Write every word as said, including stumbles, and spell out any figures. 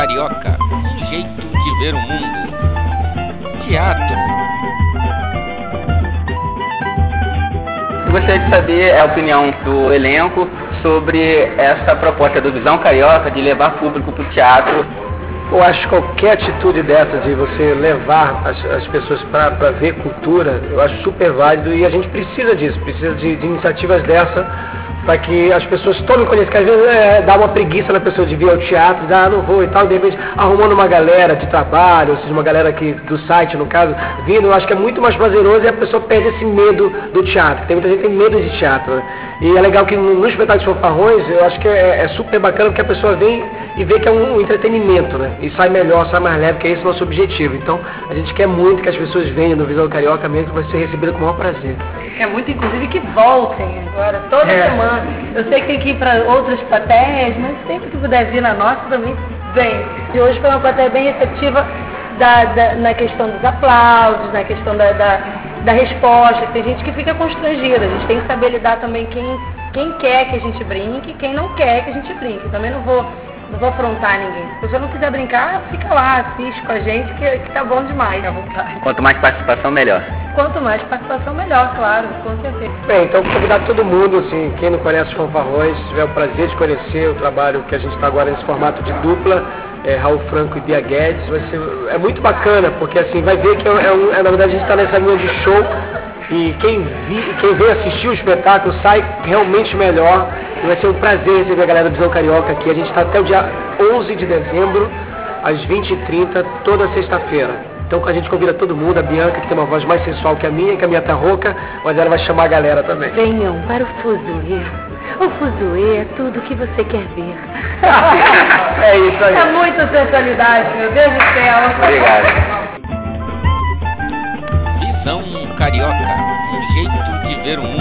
Carioca, um jeito de ver o mundo. Teatro. Eu gostaria de saber a opinião do elenco sobre essa proposta do Visão Carioca de levar público para o teatro. Eu acho que qualquer atitude dessa de você levar as, as pessoas para ver cultura, eu acho super válido e a gente precisa disso, precisa de, de iniciativas dessa para que as pessoas tomem conhecimento, que às vezes é, dá uma preguiça na pessoa de vir ao teatro, dizer, ah, não vou e tal, de repente arrumando uma galera de trabalho, ou seja, uma galera que, do site, no caso, vindo, eu acho que é muito mais prazeroso e a pessoa perde esse medo do teatro, tem muita gente que tem medo de teatro, né? E é legal que no, no espetáculo de fanfarrões, eu acho que é, é super bacana porque a pessoa vem e vê que é um, um entretenimento, né? E sai melhor, sai mais leve, que é esse o nosso objetivo. Então, a gente quer muito que as pessoas venham no Visão Carioca mesmo, que vai ser recebido com o maior prazer. É muito, inclusive, que voltem agora, toda É. semana. Eu sei que tem que ir para outras plateias, mas sempre que puder vir na nossa também, vem. E hoje foi uma plateia bem receptiva da, da, na questão dos aplausos, na questão da, da, da resposta. Tem gente que fica constrangida, a gente tem que saber lidar também quem, quem quer que a gente brinque e quem não quer que a gente brinque. Eu também não vou... Não vou afrontar ninguém. Se a pessoa não quiser brincar, fica lá, assiste com a gente, que, que tá bom demais à vontade. Quanto mais participação, melhor. Quanto mais participação, melhor, claro, com certeza. Bem, então convidar todo mundo, assim, quem não conhece os fanfarrões, se tiver o prazer de conhecer o trabalho que a gente está agora nesse formato de dupla, é, Raul Franco e Bia Guedes, vai ser, é muito bacana, porque assim, vai ver que é, é, um, é na verdade a gente está nessa linha de show e quem, vi, quem vem assistir o espetáculo sai realmente melhor. E vai ser um prazer receber a galera do Visão Carioca aqui. A gente está até o dia onze de dezembro, às vinte e trinta, toda sexta-feira. Então a gente convida todo mundo, a Bianca, que tem uma voz mais sensual que a minha, que a minha tá rouca, mas ela vai chamar a galera também. Venham para o Fuzuê. O Fuzuê é tudo o que você quer ver. É isso aí. É muita sensualidade, meu Deus do céu. Obrigado. Visão Carioca, um jeito de ver o mundo.